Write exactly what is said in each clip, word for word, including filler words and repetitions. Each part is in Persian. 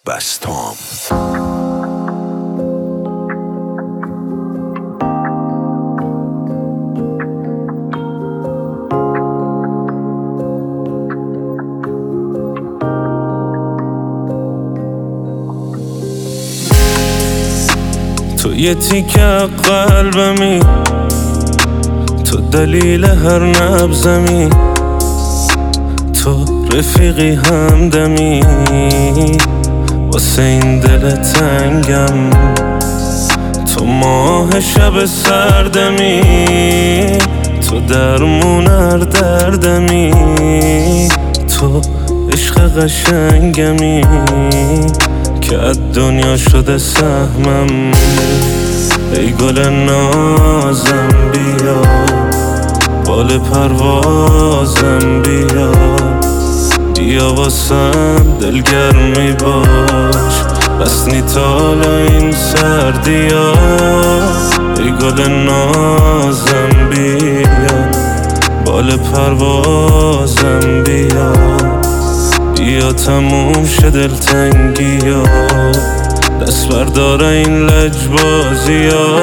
بستام. تو یه تیکه قلبمی، تو دلیل هر نبضمی، تو رفیقی همدمی واسه این دل تنگم، تو ماه شب سردمی، تو درمون هر دردمی، تو عشق قشنگمی که از دنیا شده سهمم. ای گل نازم بیا، بال پروازم بیا، بیا واسم دلگرمی باش، بسنی تالا این سردیا. ای گل نازم بیا، بال پروازم بیا، بیا تموم شه دلتنگیا، دست بردار این لجبازیا.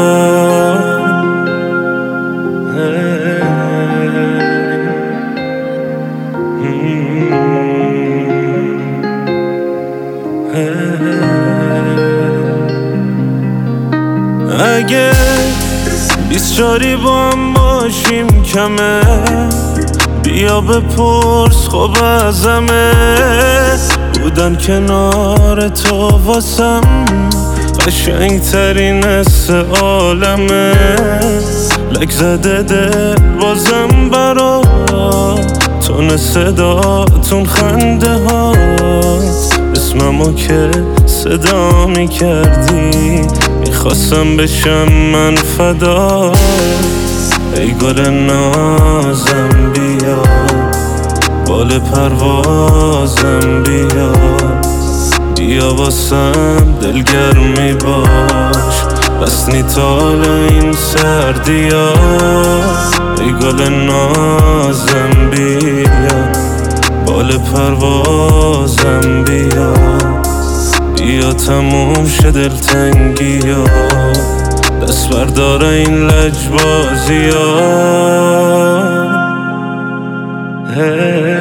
اگه بیست چاری با هم باشیم کمه، بیا بپرس خب ازمه، بودن کنار تو واسم قشنگ ترین حس عالمه. لک زده دل بازم برا تون صداتون خنده هات، اسممو که صدا می کردی میخواستم بشم من فدا. ای گل نازم بیا، بال پروازم بیا، بیا واسم دلگرمی باش، بسنی تالا این سردیا. ای گل نازم بیا، بال پروازم بیا، بیا تموم شه دلتنگیا، دست بردار این لجبازیا.